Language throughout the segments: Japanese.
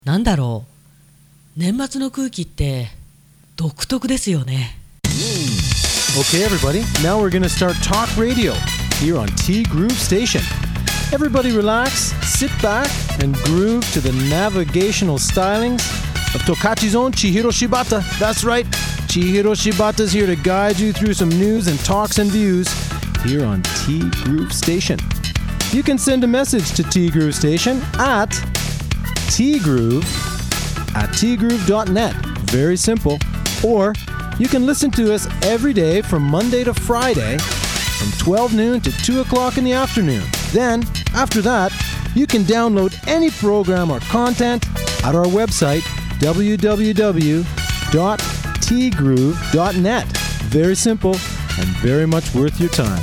なんだろう、年末の空気って独特ですよね。 Okay, everybody, now we're going to start talk radio here on T Groove Station. Everybody relax, sit back, and groove to the navigational stylings of Tokachi's own Chihiro Shibata. That's right, Chihiro Shibata's here to guide you through some news and talks and views here on T Groove Station. You can send a message to T Groove Station at tgroove@tgroove.net. Very simple. Or you can listen to us every day from Monday to Friday from 12 noon to 2 o'clock in the afternoon. Then, after that, you can download any program or content at our website, www.tgroove.net. Very simple and very much worth your time.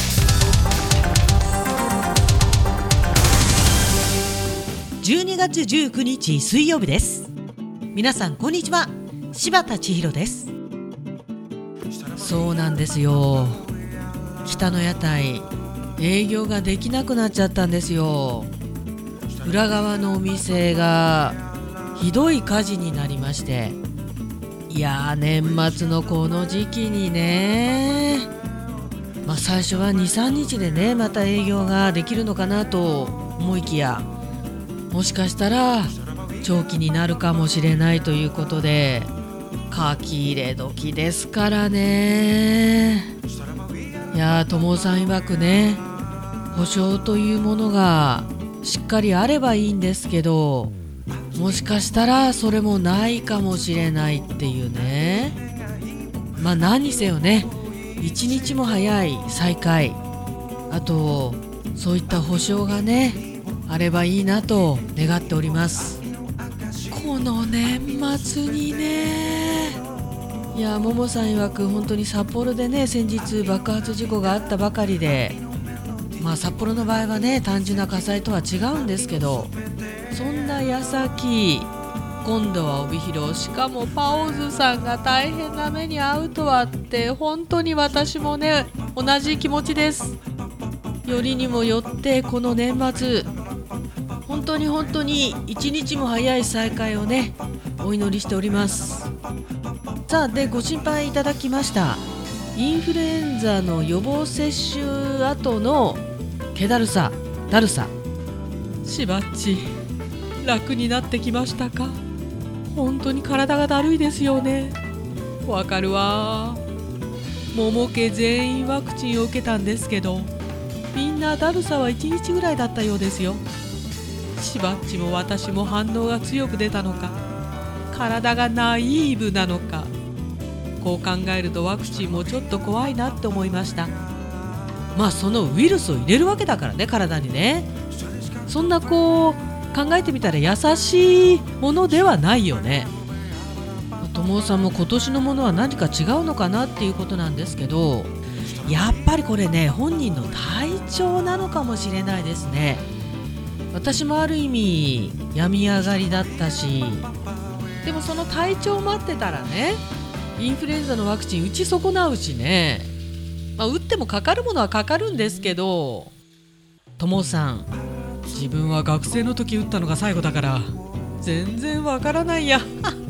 12月19日水曜日です。皆さんこんにちは、柴田千尋です。そうなんですよ、北の屋台営業ができなくなっちゃったんですよ。裏側のお店がひどい火事になりまして、いやー、年末のこの時期にね、最初は 2,3 日でね、また営業ができるのかなと思いきや、もしかしたら長期になるかもしれないということで、書き入れ時ですからね。いや、友さん曰くね、保証というものがしっかりあればいいんですけど、もしかしたらそれもないかもしれないっていうね。何にせよね、一日も早い再開、あとそういった保証がねあればいいなと願っております。この年末にね、いや、ももさん曰く本当に札幌でね、先日爆発事故があったばかりで、札幌の場合はね、単純な火災とは違うんですけど、そんな矢先、今度は帯広、しかもパオズさんが大変な目に遭うとはって、本当に私もね同じ気持ちです。よりにもよってこの年末、本当に一日も早い再開をねお祈りしております。さあ、でご心配いただきましたインフルエンザの予防接種後の気だるさ、だるさ、しばっち楽になってきましたか？本当に体がだるいですよね。わかるわ。桃家全員ワクチンを受けたんですけど、みんなだるさは1日ぐらいだったようですよ。しばっちも私も反応が強く出たのか、体がナイーブなのか、こう考えるとワクチンもちょっと怖いなって思いました。そのウイルスを入れるわけだからね、体にね。そんな考えてみたら優しいものではないよね。友さんも今年のものは何か違うのかなっていうことなんですけど、やっぱりこれね、本人の体調なのかもしれないですね。私もある意味病み上がりだったし、でもその体調待ってたらね、インフルエンザのワクチン打ち損なうしね、打ってもかかるものはかかるんですけど、友さん、自分は学生の時打ったのが最後だから全然わからないや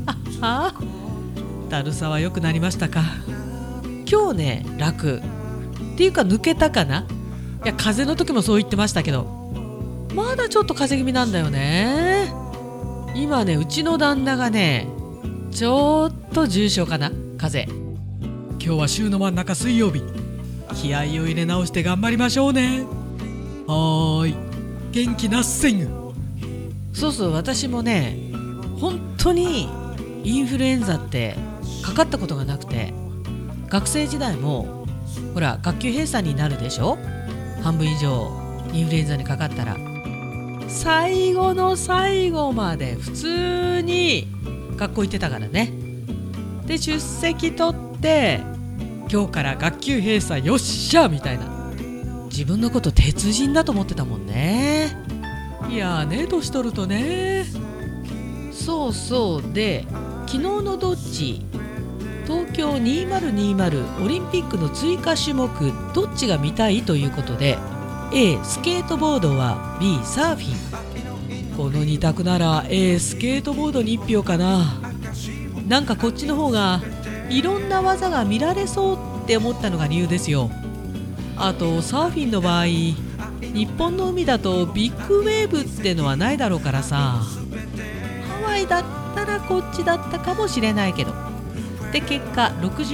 だるさは良くなりましたか？今日ね、楽っていうか抜けたかな。いや、風邪の時もそう言ってましたけど、まだちょっと風邪気味なんだよね。今ね、うちの旦那がねちょっと重症かな、風邪。今日は週の真ん中水曜日、気合を入れ直して頑張りましょうね。はーい、元気なっせん。そう、私もね本当にインフルエンザってかかったことがなくて、学生時代もほら学級閉鎖になるでしょ、半分以上インフルエンザにかかったら。最後の最後まで普通に学校行ってたからね。で、出席取って今日から学級閉鎖よっしゃみたいな、自分のこと鉄人だと思ってたもんね。いやーね、年取るとね。そうで、昨日のどっち、東京2020オリンピックの追加種目どっちが見たいということで、A スケートボードは B サーフィン。 この2択ならスケートボードに1票かな。なんかこっちの方がいろんな技が見られそうって思ったのが理由ですよ。あとサーフィンの場合、日本の海だとビッグウェーブってのはないだろうからさ、ハワイだったらこっちだったかもしれないけど。で結果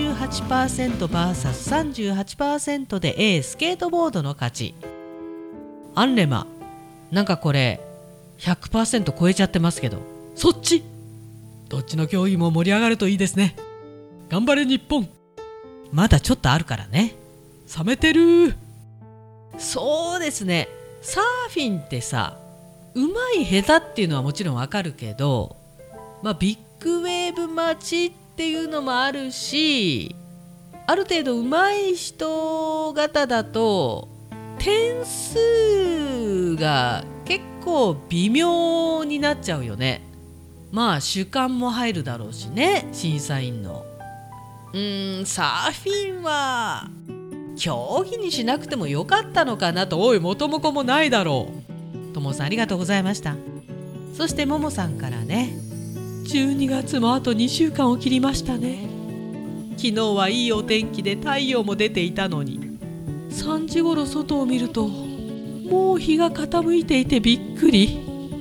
68%vs38% でスケートボードの勝ち。アンレマ、なんかこれ 100% 超えちゃってますけど、そっちどっちの競技も盛り上がるといいですね。頑張れ日本。まだちょっとあるからね。冷めてる。そうですね、サーフィンってさ、うまい下手っていうのはもちろんわかるけど、ビッグウェーブ待ちっていうのもあるし、ある程度うまい人方だと点数が結構微妙になっちゃうよね。主観も入るだろうしね、審査員の。サーフィンは競技にしなくてもよかったのかなと。おい、元も子もないだろう。ともさんありがとうございました。そしてももさんからね、12月もあと2週間を切りましたね。昨日はいいお天気で太陽も出ていたのに、3時ごろ外を見るともう日が傾いていてびっくり。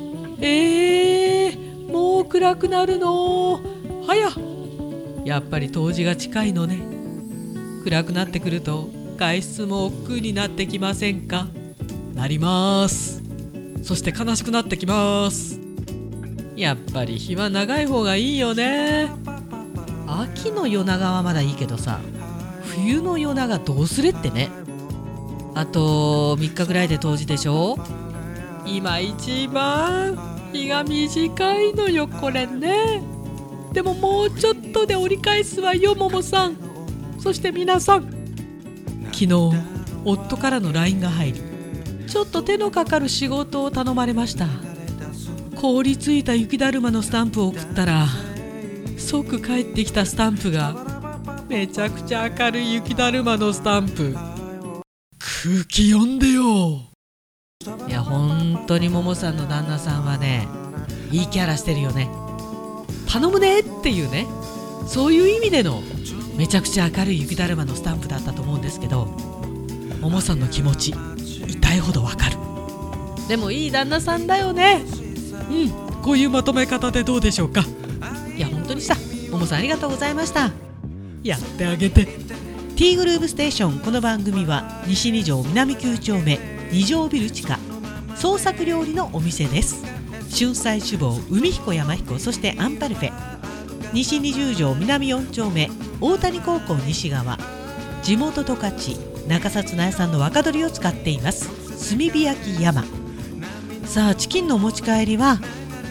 もう暗くなるの早っ。やっぱり冬至が近いのね。暗くなってくると外出も億劫になってきませんか？なります。そして悲しくなってきます。やっぱり日は長い方がいいよね。秋の夜長はまだいいけどさ、冬の夜長どうすれってね。あと3日ぐらいで冬至でしょ。今一番日が短いのよこれね。でももうちょっとで折り返すわよ、ももさん。そして皆さん、昨日夫からの LINE が入り、ちょっと手のかかる仕事を頼まれました。凍りついた雪だるまのスタンプを送ったら、即帰ってきたスタンプがめちゃくちゃ明るい雪だるまのスタンプ。空気読んでよ。いや本当にももさんの旦那さんはね、いいキャラしてるよね。頼むねっていうね、そういう意味でのめちゃくちゃ明るい雪だるまのスタンプだったと思うんですけど、ももさんの気持ち痛いほどわかる。でもいい旦那さんだよね。こういうまとめ方でどうでしょうか。いや本当にさ、ももさんありがとうございました。やってあげて。 T グルーヴステーション。この番組は西2条南9丁目2条ビル地下創作料理のお店です。春菜酒房海彦山彦、そしてアンパルフェ。西20条南4丁目大谷高校西側、地元十勝中札内産の若鶏を使っています炭火焼き山。さあチキンのお持ち帰りは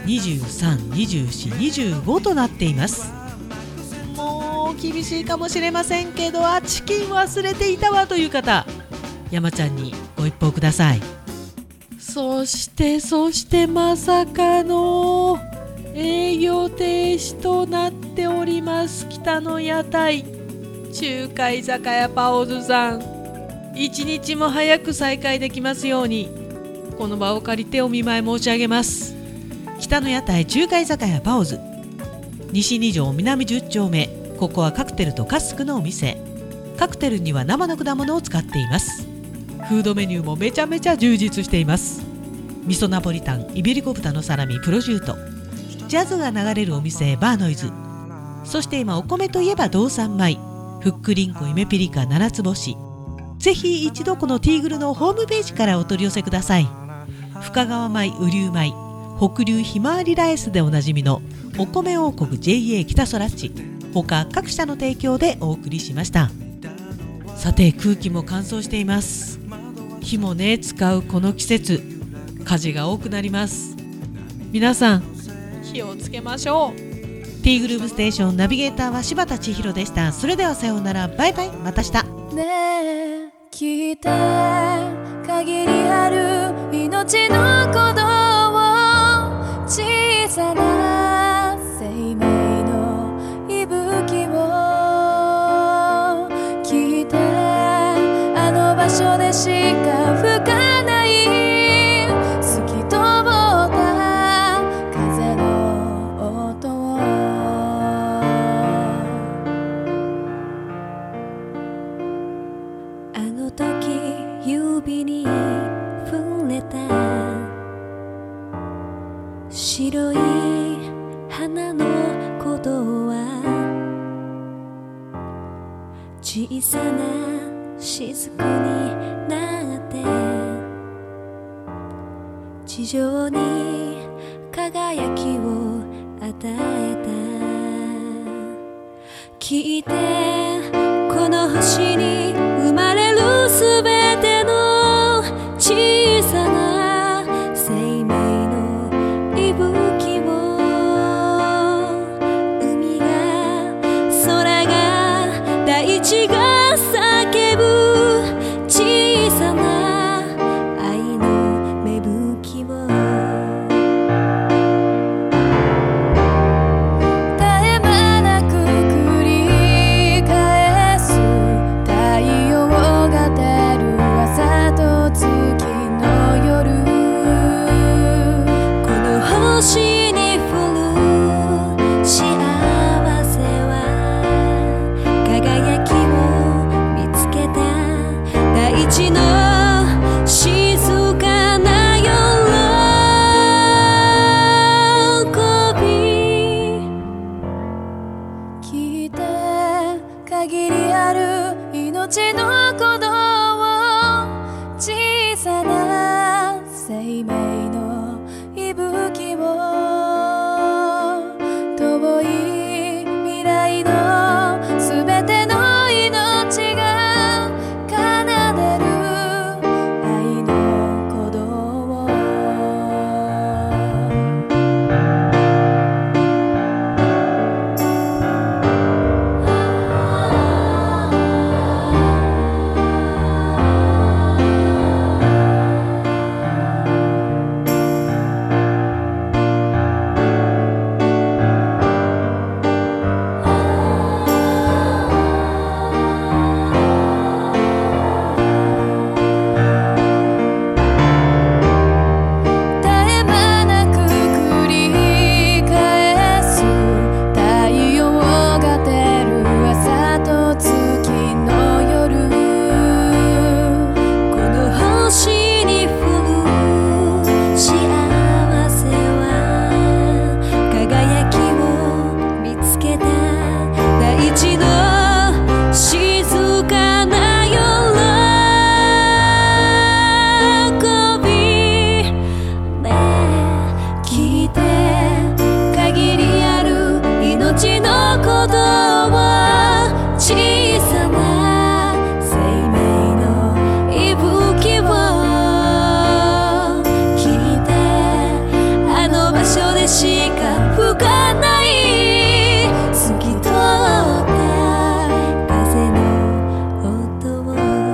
23、24、25となっています。もう厳しいかもしれませんけど、チキン忘れていたわという方、山ちゃんにご一報ください。そしてまさかの営業停止となっております北の屋台中華居酒屋パオズさん、一日も早く再開できますようにこの場を借りてお見舞い申し上げます。北の屋台中華居酒屋パオズ、西2条南10丁目。ここはカクテルとカスクのお店。カクテルには生の果物を使っています。フードメニューもめちゃめちゃ充実しています。味噌ナポリタン、イベリコ豚のサラミ、プロジュート、ジャズが流れるお店バーノイズ。そして今お米といえば道産米、ふっくりんこ夢ピリカ7つ星。ぜひ一度このティーグルのホームページからお取り寄せください。深川米、雨竜米、北流ひまわりライスでおなじみのお米王国 JA 北空地、他各社の提供でお送りしました。さて空気も乾燥しています。火もね使うこの季節、火事が多くなります。皆さん気をつけましょう。ティーグルーヴステーションナビゲーターは柴田千尋でした。それではさようなら、バイバイ、また明日。 ねえ聞いて、限りある命の鼓動を、小さな生命の息吹を聞いて、あの場所でしか吹かない透き通った花の鼓動は小さな雫になって地上に輝きを与えた。聞いてこの星に生まれるすべての小さな生命の息吹を、海が空が大地が叫ぶ小さな愛の芽吹きを、絶え間なく繰り返す太陽が照る朝と月の夜、この星に降る幸せは輝きを見つけた大地の静かな喜び。聞いて限りある命の鼓動を、小さな生命の息吹を、遠い未来のすべての命が奏でる愛の鼓動を。絶え間なく繰り返す太陽が照る朝と月の夜、この星に降る幸せは輝きを見つけた大地の静かな喜び。ねえ聞いて限りある命の鼓動は、小さな生命の息吹を、聞いてあの場所でしか吹かない透き通った風の音を。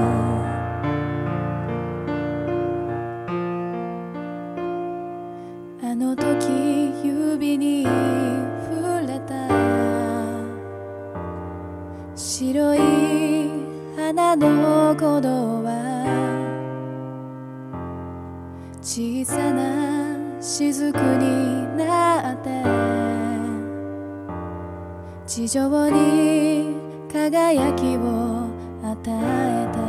あの時指に触れた白い花の鼓動は、小さな雫になって地上に輝きを与えた。